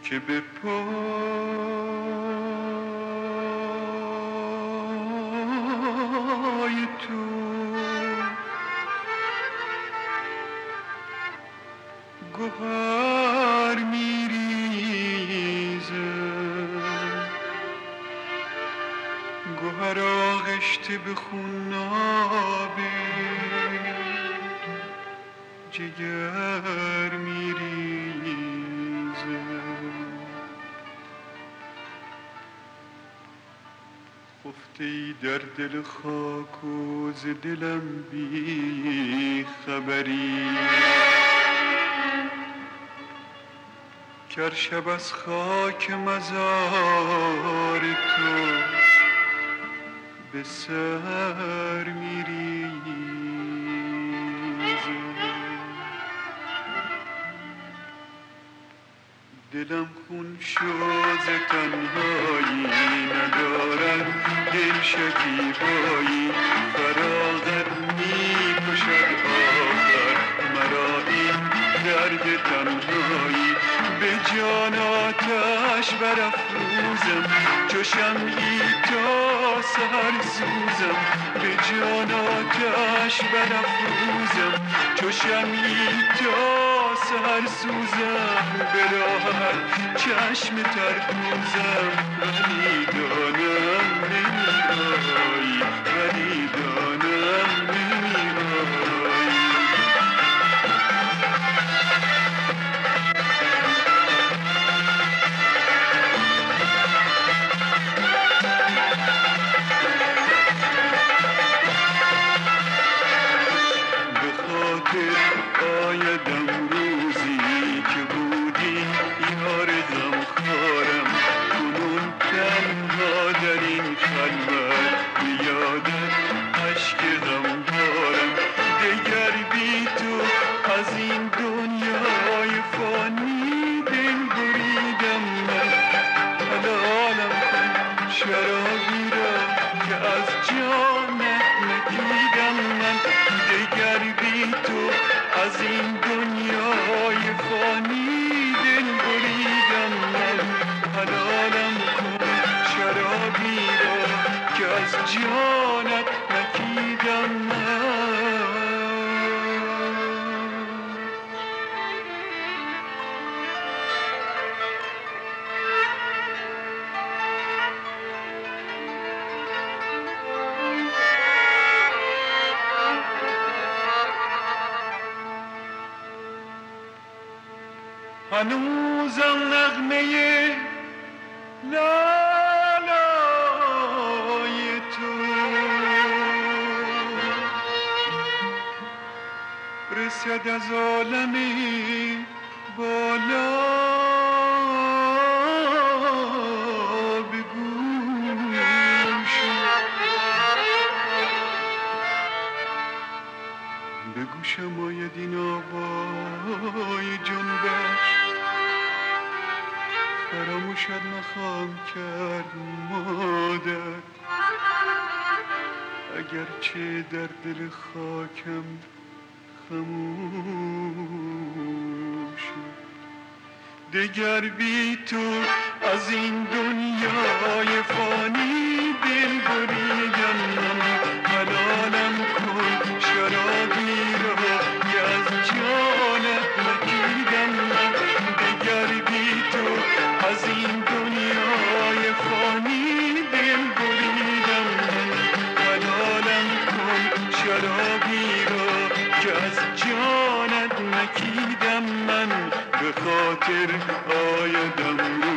که به پای تو گوهر میریزه، گوهر آغشته به خونابه جگر میریزه. خفته ای در دل خاک و ز دلم بی خبری، گر شب از خاک مزار تو به سر میریزه. دلم خون شد ز تنهایی، ندارد دل شکیبایی، فراغت می‌کشد آخر مرا این درد تنهایی. به جان آتش برافروزم چو شمعی تا سحر سوزم، به جان آتش برافروزم چو شمعی تا سحر سوزم، به راحت چشم تر دوزم، ولی دانم نمی‌آیی، ولی دانم نمی‌آیی. آیدم روزی که بودی یار غمخوارم، کنون تنها در این خلوت به یادت اشک غم بارم. دگر بی تو از این دنیای فانی دل بریدم من، حلالم کن شرابی را که از جانت نکیدم من. دگر بی تو از این دنیای فانی دل بریدم من، حلالم کن شرابی را که از جانت نکیدم من. هنوزم نغمه لالای تو رسد از عالم بالا به گوشم آید این آوای جنبش، فراموشت نخواهم کرد مادر، اگرچه در دل خاکم خموشی. دگر بی تو از این دنیای فانی دل بریدم من، حلالم کن شرابی را که از جانت نکیدم من. دگر بی تو از این دنیای فانی دل بریدم من، حلالم کن شرابی را که از جانت نکیدم من. به خاطر آیدم رو